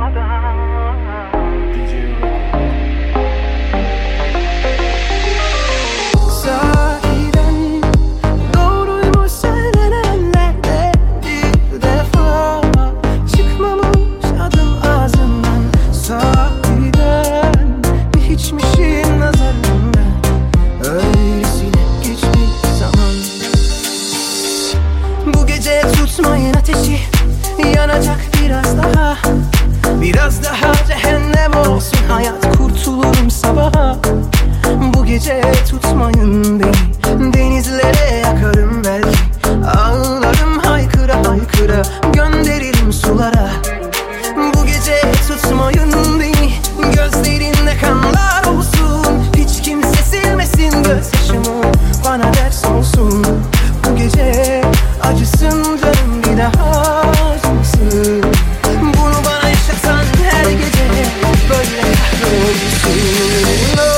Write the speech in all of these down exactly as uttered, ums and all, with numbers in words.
Tutmayın ateşi, yanacak biraz daha. Biraz daha cehennem olsun hayat, kurtulurum sabaha. Bu gece tutmayın beni, denizlere yakarım belki. Ağlarım haykıra haykıra, gönderirim sulara. Bu gece tutmayın beni, gözlerinde kanlar olsun. Hiç kimse silmesin gözyaşımı, bana ders olsun. Bu gece acısın canım, bir daha acımasın. Bunu bana yaşatan her gece böyle kahrolursun. Oh.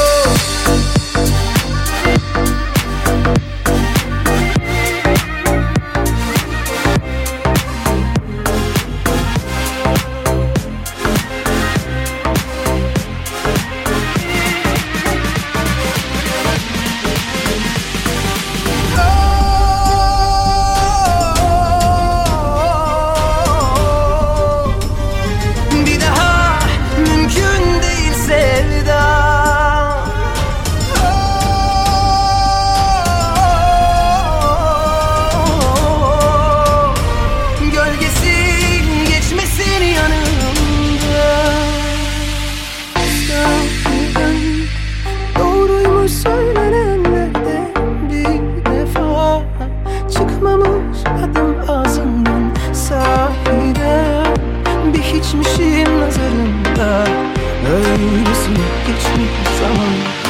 Hiçmişim nazarında, öylesine geçmiş zaman.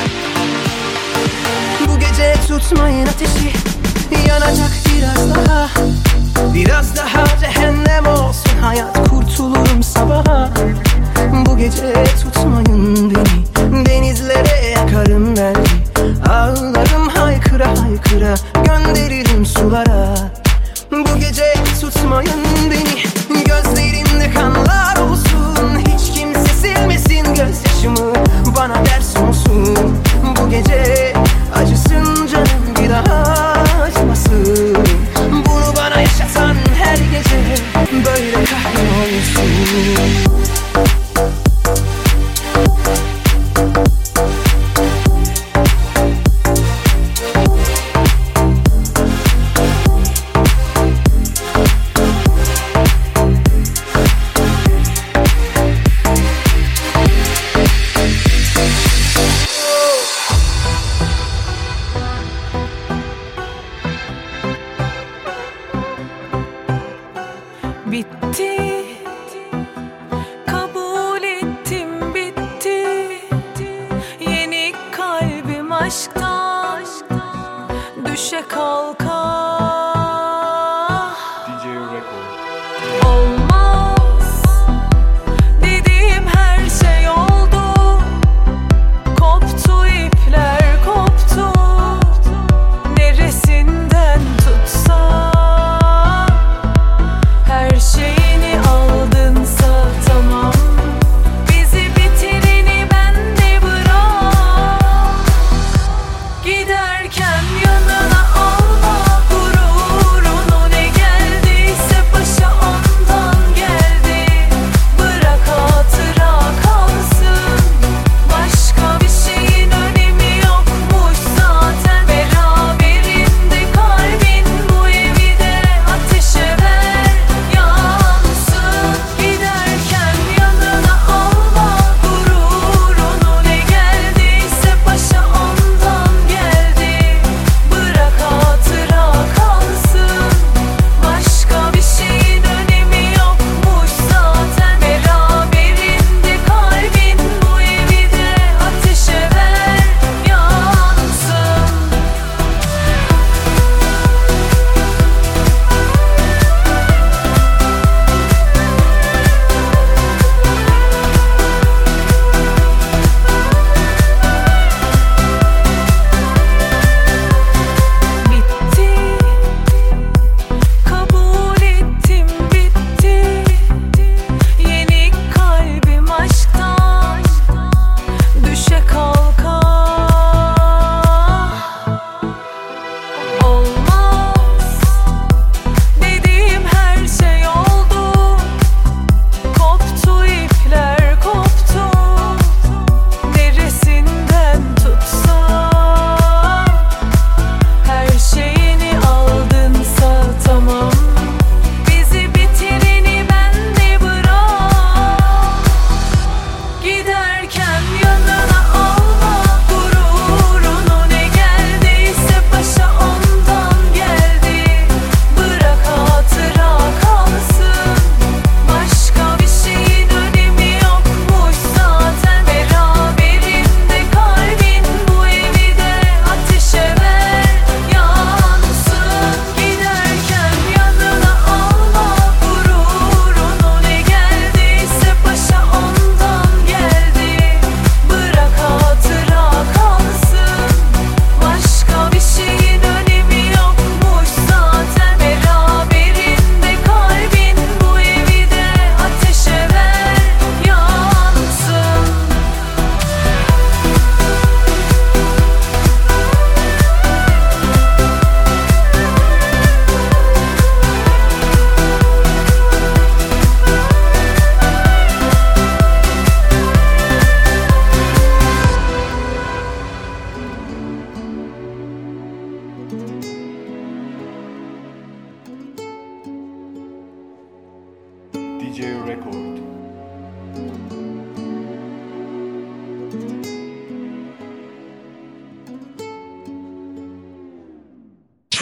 Bu gece tutmayın ateşi, yanacak biraz daha. Biraz daha cehennem olsun hayat, kurtulurum sabaha. Bu gece tutmayın beni, denizlere yakarım belki. Ağlarım haykıra haykıra, gönderirim sulara. Bu gece tutmayın beni, gözlerinde kanlar olsun. Hiç kimse silmesin gözyaşımı, bana ders olsun. Bu gece acısın canım, bir daha acımasın. Bunu bana yaşatan her gece böyle kahrolsun. Bitti, kabul ettim bitti. Yeni kalbim aşktan düşe kalka. Olmaz dediğim her şey oldu. Koptu ipler koptu, neresinden tutsa. Her şeyini aldınsa tamam, bizi bitireni bende bırak.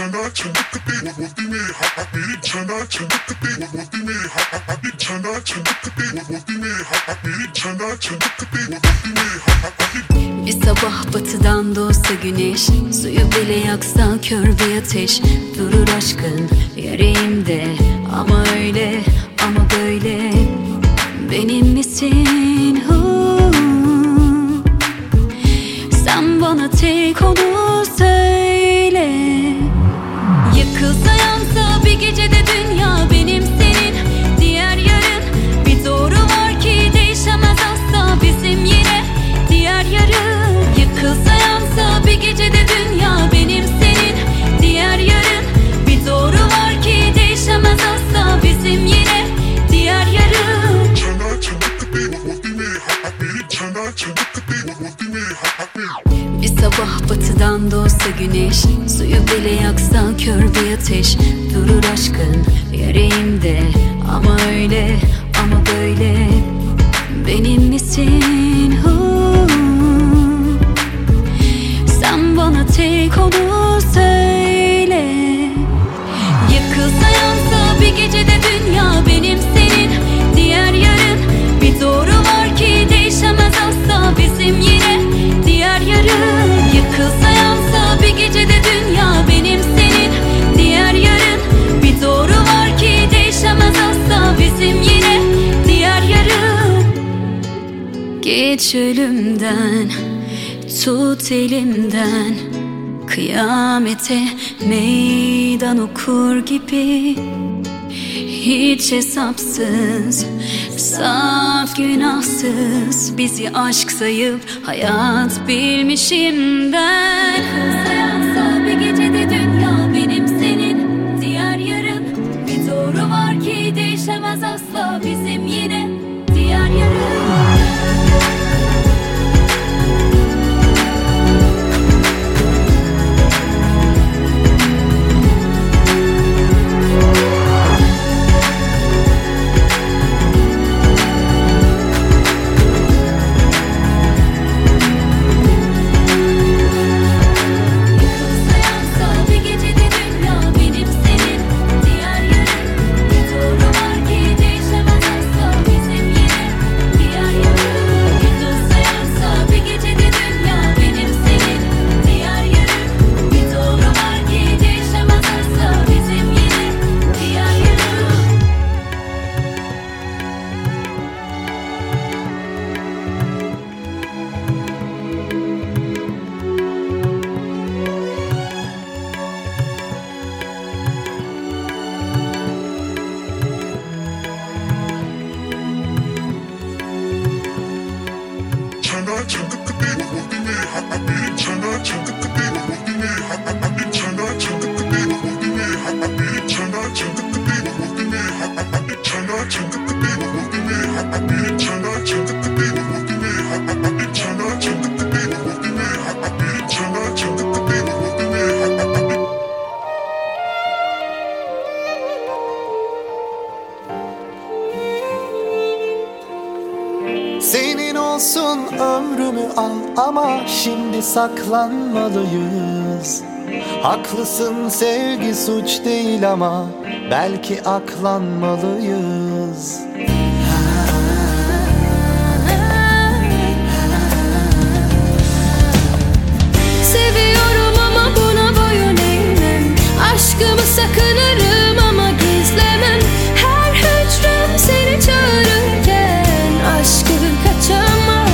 Bir sabah batıdan doğsa güneş, suyu bile yaksa kör bir ateş. Durur aşkın yüreğimde, ama öyle ama böyle. Benim misin? Hu. Sen bana tek onu söyle. Yıkılsa yansa bir gecede dünya benim senin. Diğer yarın bir doğru var ki değişemez asla bizim yine. Diğer yarın yıkılsa yansa bir gecede dünya benim senin. Diğer yarın bir doğru var ki değişemez asla bizim yine. Diğer yarın. Bir sabah batıdan doğsa güneş, suyu bile yaksa kör bir ateş. Durur aşkın yüreğimde, ama öyle ama böyle. Benim misin? Hu. Sen bana tek onu söyle. Yıkılsa yansa bir gecede dünya benim senin. Diğer yarın bir doğru var ki değişemez asla bizim yine. Diğer yarın yıkılsa yansa bir gecede dünya benim senin. Diğer yarın bir doğru var ki değişemez asla bizim yine. Diğer yarın. Geç ölümden, tut elimden, kıyamete meydan okur gibi. Hiç hesapsız, saf günahsız, bizi aşk sayıp hayat bilmişim ben. Yıkılsa yansa bir gecede dünya benim senin. Diğer yarın bir doğru var ki değişemez asla bizim yine. Diğer yarın. Senin olsun ömrümü al, ama şimdi saklanmalıyız. Haklısın, sevgi suç değil, ama belki aklanmalıyız. Seviyorum ama buna boyun eğmem. Aşkımı sakınırım ama gizlemem. Her hücrem seni çağırırken aşkın kaçamam.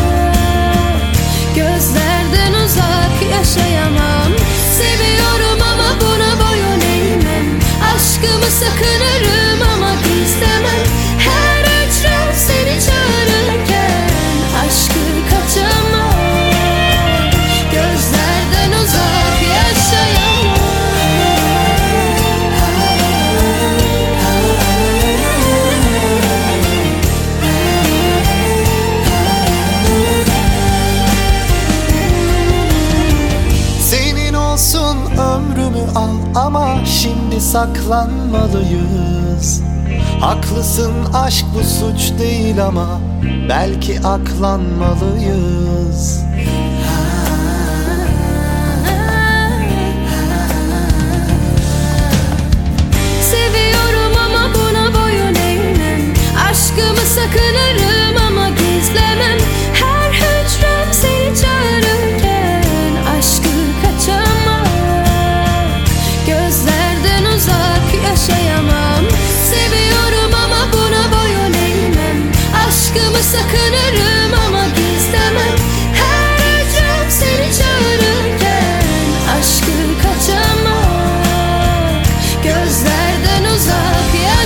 Gözlerden uzak yaşayamam. Seviyorum ama buna boyun eğmem. Aşkımı sakınırım ama gizlemem. Her hücrem seni çağırırken aşkın kaçamam. Gözlerden uzak yaşayamam. Senin olsun ömrümü al, ama şimdi saklanmalıyız. Haklısın, aşk bu suç değil, ama belki aklanmalıyız. sakınırım ama gizlemem. Her hücrem seni çağırırken aşkı kaçamam. Gözlerden uzak yaşayamam. Seviyorum ama buna boyun eğmem. Aşkımı sakınırım ama gizlemem. Her hücrem seni çağırırken aşkı kaçamam. Gözlerden uzak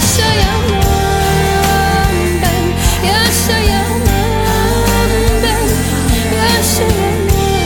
yaşayamam. Ben yaşayamam. Ben yaşayamam.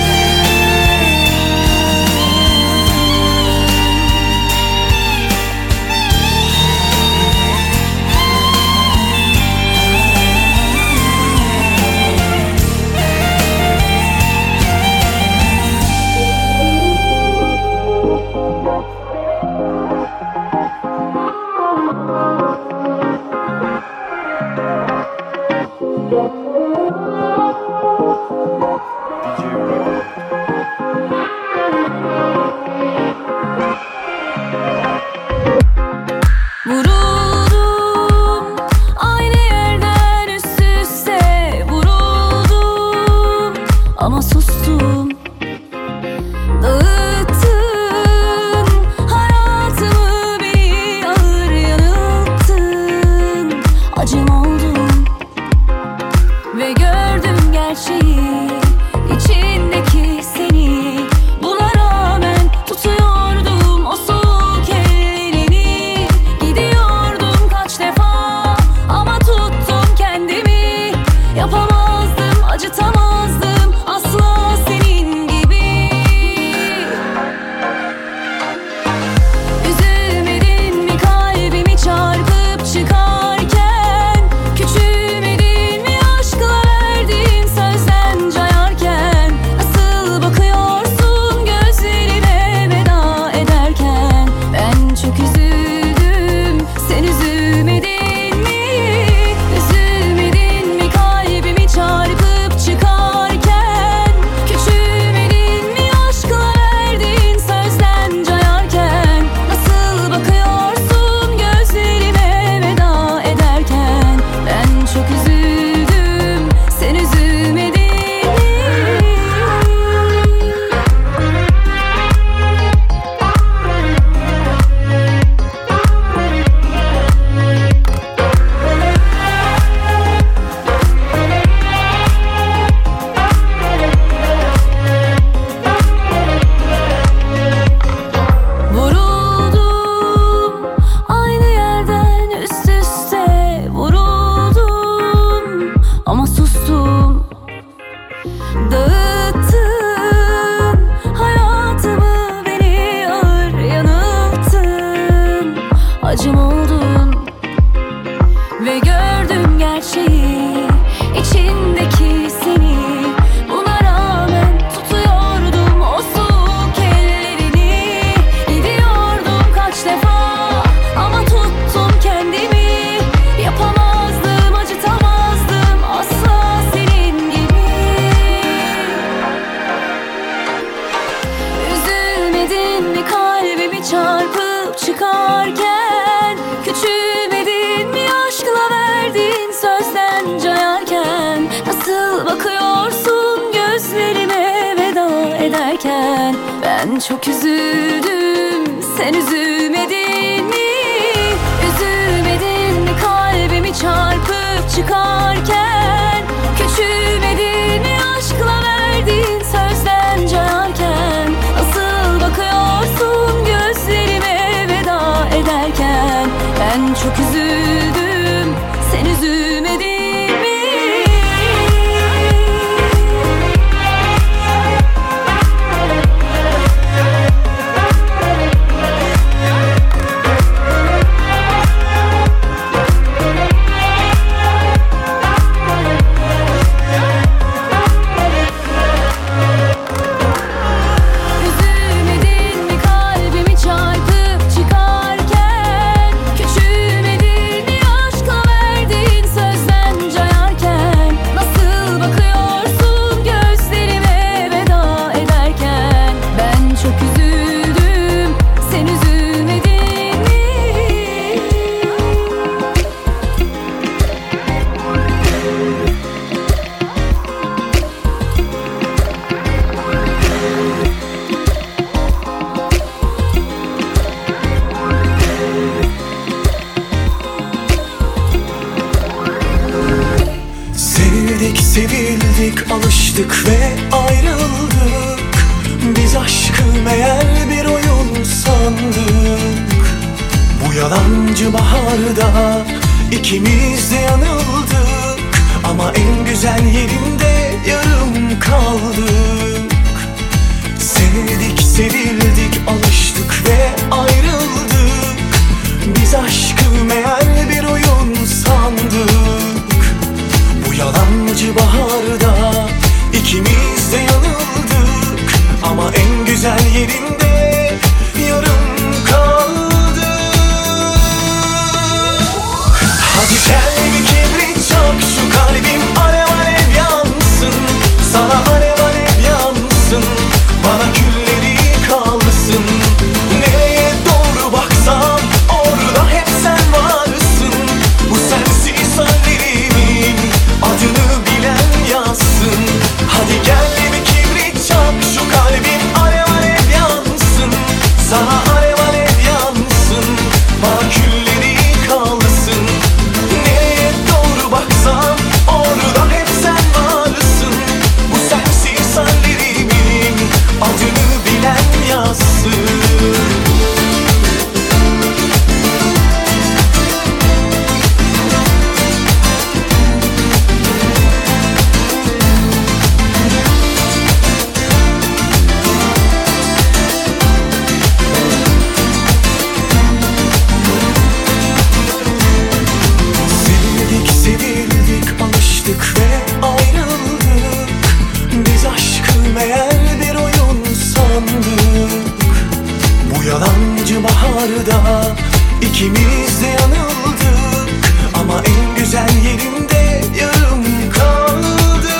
Vuruldum aynı yerden üst üste vuruldum ama sustum. Dağıttın hayatımı, beni ağır yanılttın. Acım oldum ve gördüm gerçeği, içindeki seni. Buna rağmen tutuyordum o soğuk ellerini. Gidiyordum kaç defa ama tuttum kendimi. Yapamazdım, acıtamazdım asla senin gibi. Üzülmedin mi kalbimi çarpıp çıkarken? Küçülmedin mi aşkla verdiğin sözden cayarken? Nasıl bakıyorsun gözlerime veda ederken? Ben çok üzüldüm, sen üzülmedin mi? Üzülmedin mi kalbimi çarpıp çıkarken? Küçülmedin mi aşkla verdiğin sözden cayarken? Nasıl bakıyorsun gözlerime veda ederken? Ben çok üzüldüm, sen üzülmedin mi? Vuruldum aynı yerden üst üste vuruldum ama sustum. Dağıttın hayatımı, beni ağır yanılttın. Acım oldun ve gördüm gerçeği, içindeki seni. Buna rağmen tutuyordum o soğuk ellerini. Gidiyordum kaç defa ama tuttum kendimi. Yapamazdım, acıtamazdım asla senin gibi. Üzülmedin mi kalbimi çarpıp çıkarken? Küçülmedin mi aşkla verdiğin sözden cayarken? Nasıl bakıyorsun gözlerime veda ederken? Ben çok üzüldüm, sen üzülmedin mi? Üzülmedin mi kalbimi çarpıp çıkarken? Küçülmedin mi aşkla verdiğin sözden cayarken? Nasıl bakıyorsun gözlerime veda ederken? Ben çok üzüldüm, sen üzülmedin mi? Üzülmedin mi kalbimi çarpıp çıkarken? Küçülmedin mi Sevdik, sevildik, alıştık ve ayrıldık. Biz aşkı meğer bir oyun sandık. Bu yalancı baharda ikimiz de yanıldık. Ama en güzel yerinde yarım kaldık. Sevdik, sevildik, alıştık ve ayrıldık. Biz aşkı meğer bir oyun sandık. Bu yalancı baharda ikimiz de yanıldık. Ama en güzel yerinde yarım kaldık. Hadi gel bir kibrit çak, şu kalbim alev alev yansın. Sana alev alev yansın, bana külleri kalsın. Nereye doğru baksam orada hep sen varsın. Bu sensiz hallerimin adını bilen yazsın. Hadi gel bir kibrit çak, şu kalbim alev alev yansın. Sana alev alev yansın, bana külleri kalsın. Nereye doğru baksam orada hep sen varsın. Bu sensiz hallerimin adını bilen yazsın. Sevdik, sevildik, alıştık ve ayrıldık. Biz aşkı meğer bir oyun sandık. Bu yalancı baharda ikimiz de yanıldık. Ama en güzel yerinde yarım kaldık.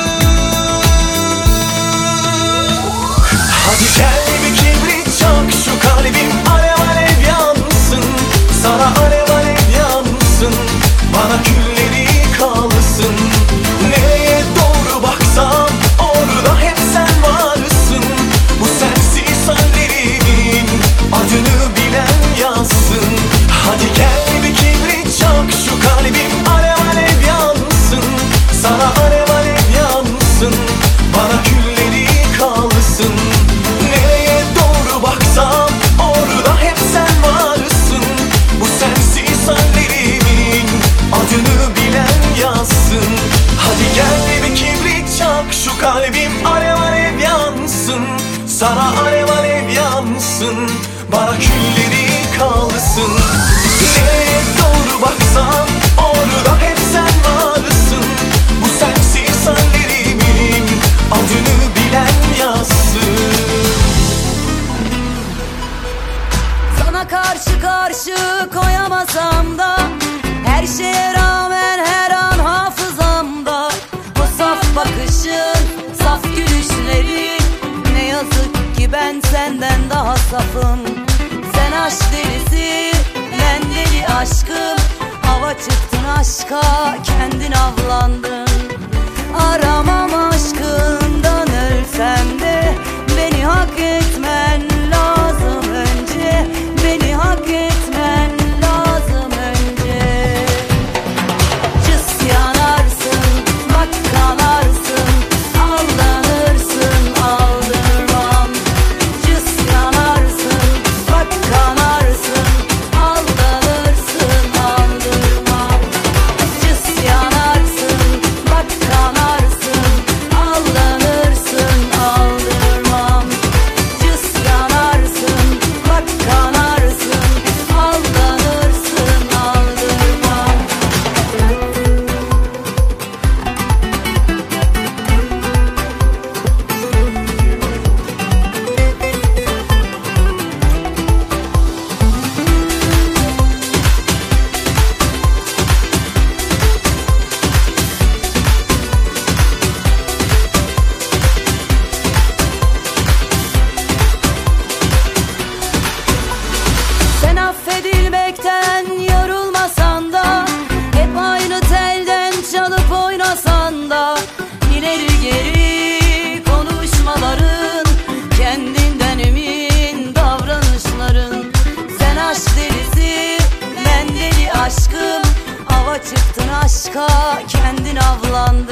Hadi gel bir kibrit çak, şu kalbim alev alev yansın. Sana alev alev yansın, bana külleri kalsın. Nereye doğru baksam orada hep sen varsın. Bu sensiz hallerimin adını bilen yazsın. Hadi gel bir kibrit çak, şu kalbim alev alev yansın. Sana alev alev yansın, bana külleri kalsın. Nereye doğru baksam orada hep sen varsın. Bu sensiz hallerimin adını bilen yazsın. Hadi gel bir kibrit çak, şu kalbim alev alev yansın. Sana alev alev yansın, bana külleri kalsın. Nereye doğru baksam orada hep sen varsın. Bu sensiz hallerimin adını bilen yazsın. Sana karşı karşı koyamasam da, her şeye rağmen her an hafızamda. O saf bakışın, saf gülüşlerin, ne yazık ki ben senden daha safım. Sen aşk delisi, ben deli aşkım. Hava çıktın aşka, kendin avlandın. Aramam aşkından ölsem de, beni hak etmen lazım önce. Beni hak etmen lazım önce. Cıs yanarsın, bak kanarsın, aldanırsın, aldırmam. Cıs yanarsın, bak kanarsın, aldanırsın, aldırmam. Cıs yanarsın, bak kanarsın, aldanırsın, aldırmam. Cıs yanarsın, bak kanarsın, aldanırsın, aldırmam. Sen affedilmekten yorulmasan da, hep aynı telden çalıp oynasan da, ileri geri konuşmaların, kendinden emin davranışların. Sen aşk delisi, ben deli aşkım. Ava çıktın aşka, kendin avlandın.